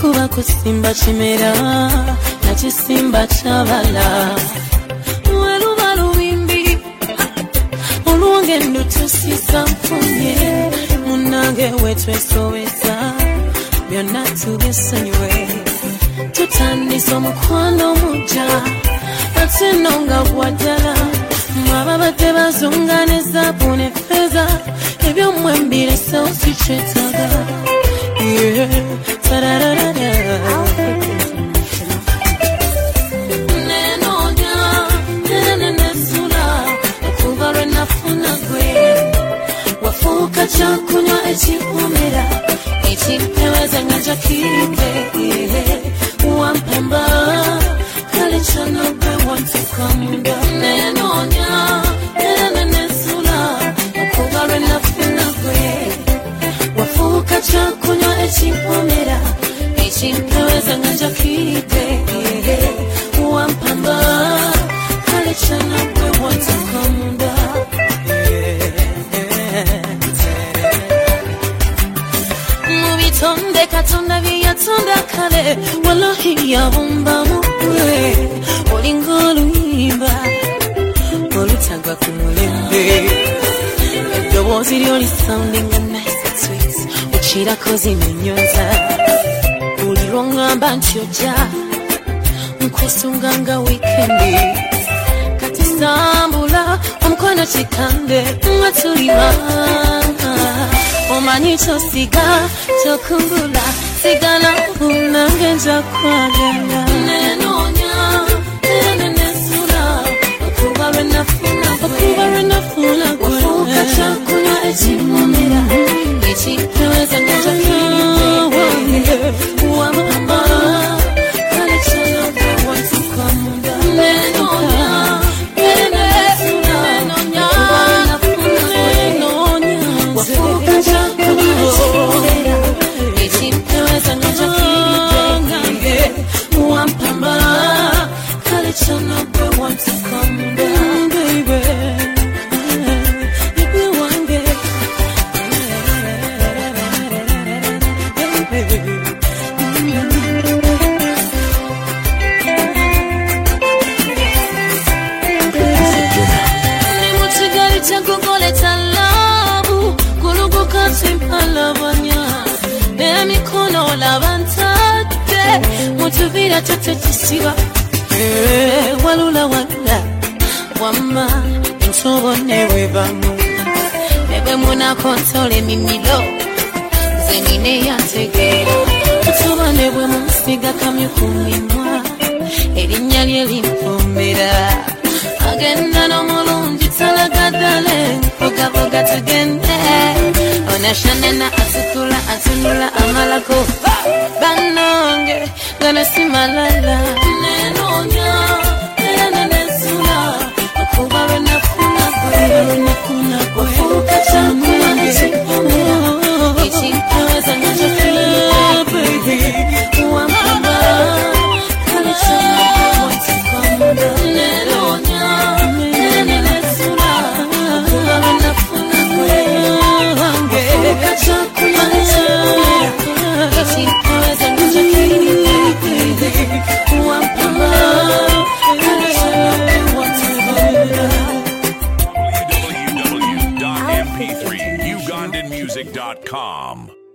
kuba kusimba chimera na chisimba chabala weluba lubimbi oluwange ndutusisa mfunye munange wetwesoweza byonna tubyesonyiwe tutandisa omukwano muja ate nonga bwaddala mwababadde bazunganiza bune feza ebyo mwembiresewo sikyetaaga nenonya nenesula okuva lwe nafuna gwe wafuuka kyakunywa ekikuumira ekimpeweza nga jakirike wampemba kale kyano gwe wantuka munda nenonya nenesula okuva lwe nafuna gwe wafuuka kyakunywa ekikuumira ekimpeweza nga jakirike wampemba kale kyano gwe wantuka munda Tonde katonda byatonda kale wallahi yabumba mugwe olinga oluyimba olutagwa ku mulembe eddoboozi lyo lisounding nice and sweet ukirako zimenyonza buli lwongamba nti ojja nkusunga nga wikendi kati sambula omukono kikande nga tulibanga omanyi kyosiga kyokungula sigala unange nja kwagala nenonya nenesula okuva lwe nafuna gwe wafuuka kyakunywa ekikuumira ekimpeweza nga jakirike wamama kale kyano gwe wantuka munda nenonya wafuuka ekimpeweza nga jakirike wampamba kale kyano gwe wantuka munda igwe wange ni mu kigali kyagogoleta labu kuluguka simpalabanya emikono labantadde mutubira tutekisiba walula wamma nsobone webamu nebwe munakonsola emimiro zenine yantegeera tuba nebwe munsiga kamyu ku mimwa erinnya lye limpombera agenda n'omulungi talagaddale mpogaboga tugende onashanena atukula atunula amalako banonge gano si malala nenonya nenesula okuva lwe nafuna gwe wafuuka kyakunywa ekikuumira ekimpeweza nga jakirike wampamba kale kyano gwe wantuka munda nenonya nenesula okuva lwe nafuna gwe wafuuka kyakunywa ekikuumira ekimpeweza nga jakirike wampamba kale kyano gwe wantuka munda www.mp3ugandanmusic.com